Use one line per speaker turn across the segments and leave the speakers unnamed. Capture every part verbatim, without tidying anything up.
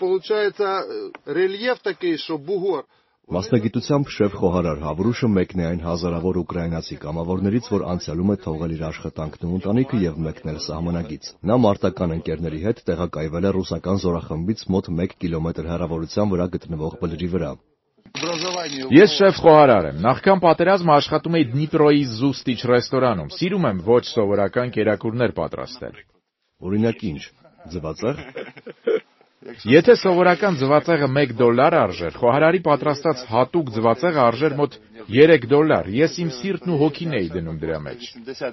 получается рельеф такой, что бугор.
Մասնագիտությամբ շեֆ խոհարար Հավրուշը մեկն է այն հազարավոր ուկրաինացի կամավորներից, որ անցյալում է թողել իր աշխատանքն ու ընտանիքը եւ մեկնել սահմանագից։ Նա մարտական ընկերների հետ տեղակայվել է ռուսական զորախմբից մոտ մեկ կիլոմետր հեռավորության վրա գտնվող բլրի վրա։
Ես շեֆ խոհարար եմ։ Նախքան պատերազմը աշխատում էի Դնիպրոյի Զուստիչ ռեստորանում։ Սիրում եմ ոչ սովորական կերակուրներ պատրաստել։
Օրինակ ինչ, ձվածեղ։
Եթե սովորական ձվածեղը մեկ դոլար արժեր, խոհարարի պատրաստած հատուկ ձվածեղը արժեր մոտ երեք դոլար։ Ես իմ սիրտն ու հոգին էի դնում դրա մեջ։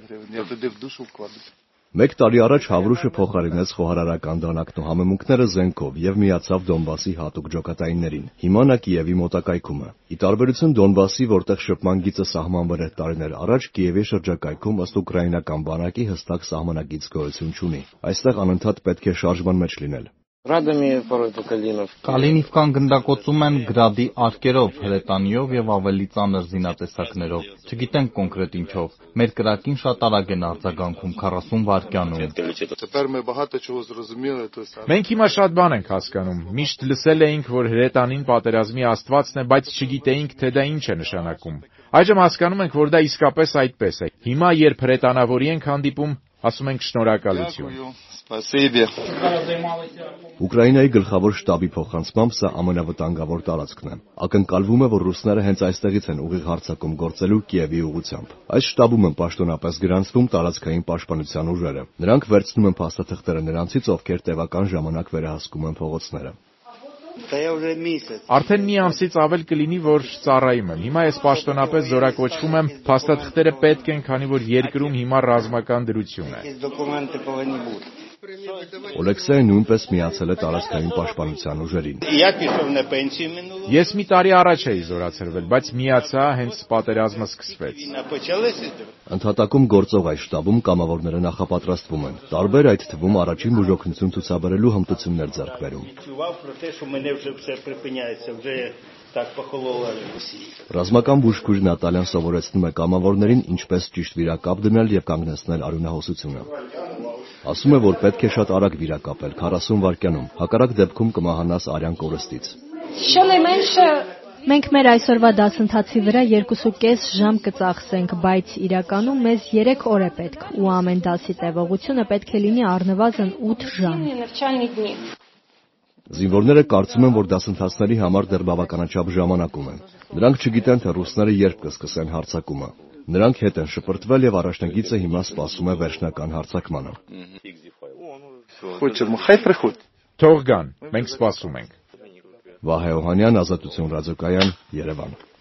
Մեկ տարի առաջ Հավրուշը փոխարինեց խոհարարական դանակն ու համեմունքները զենքով եւ միացավ Դոնբասի հատուկ ջոկատայիններին։ Հիմա նա Կիևի մոտակայքում է։ Ի տարբերություն Դոնբասի, որտեղ շփման գիծը սահմանվել էր տարիներ առաջ, Կիևի շրջակայքում ըստ ուկրաինական բանակի հստակ սահմանագիծ գոյություն չունի։ Այստեղ անընդհատ պետք է շարժման մեջ լինել։
Կալինիվկան գնդակոծում են գրադի արկերով, հրետանիով եւ ավելի ծանր զինատեսակներով։ Չգիտենք կոնկրետ ինչով։ Մեր կրակին շատ արագ են արձագանքում քառասուն վայրկյանում։
Մենք հիմա շատ բան ենք հասկանում։ Միշտ լսել էինք, որ հրետանին պատերազմի աստվածն է, բայց չգիտեինք, թե դա ինչ է նշանակում։ Այժմ հասկանում ենք, որ դա իսկապես այդպես է։ Հիմա, երբ հրետանավորի ենք հանդիպում, ասում ենք շնորհակալություն։
Ուկրաինայի գլխավոր շտաբի փոխանցմամբ սա ամենավտանգավոր տարածքն է։ Ակնկալվում է, որ ռուսները հենց այստեղից են ուղիղ հարձակում գործելու Կիևի ուղղությամբ։ Այս շտաբում են պաշտոնապես գրանցվում տարածքային պաշտպանության ուժերը։ Նրանք վերցնում են փաստաթղթերը նրանցից, ովքեր տևական ժամանակ վերահսկում են փողոցները։
Արդեն մի ամսից ավել կլինի, որ ծառայում եմ։ Հիմա ես պաշտոնապես զորակոչվում եմ, փաստաթղթերը պետք են, քանի որ երկրում հիմա ռազմական դրություն է։
Օլեքսեյը նույնպես միացել է տարածքային պաշտպանության ուժերին։
Ես մի տարի առաջ էի զորացրվել, բայց միացա հենց պատերազմը սկսվեց։
Ընդհատակում գործող այս շտաբում կամավորները նախապատրաստվում են։ Տարբեր, այդ թվում առաջին բուժօգնություն ցուցաբերելու հմտություններ ձեռք բերում։ Ռազմական բուժքույր Նատալյան սովորեցնում է կամավորներին ինչպես ճիշտ վիրակապ դնել եւ կանգնեցնել արյունահոսությունը։ Ասում է, որ պետք է շատ արագ վիրակապել, քառասուն վայրկյանում, հակառակ դեպքում կմահանաս արյան կորստից։
Մենք մեր այսօրվա դասընթացի վրա երկուսուկես ժամ կծախսենք, բայց իրականում մեզ երեք օր է պետք, ու ամեն դասի տևողությունը պետք է լինի առնվազն ութ ժամ։
Զինվորները կարծում են, որ դասընթացների համար դեռ բավականաչափ ժամանակ ունեն։ Նրանք չգիտեն, թե ռուսները երբ կսկսեն հարձակումը։ Նրանք հետ են շպրտվել եւ առաջնագիծը հիմա սպասում է վերջնական հարձակմանը։
Թող գան, մենք սպասում ենք։
Վահե Օհանյան, Ազատություն ռադիոկայան, Երևան։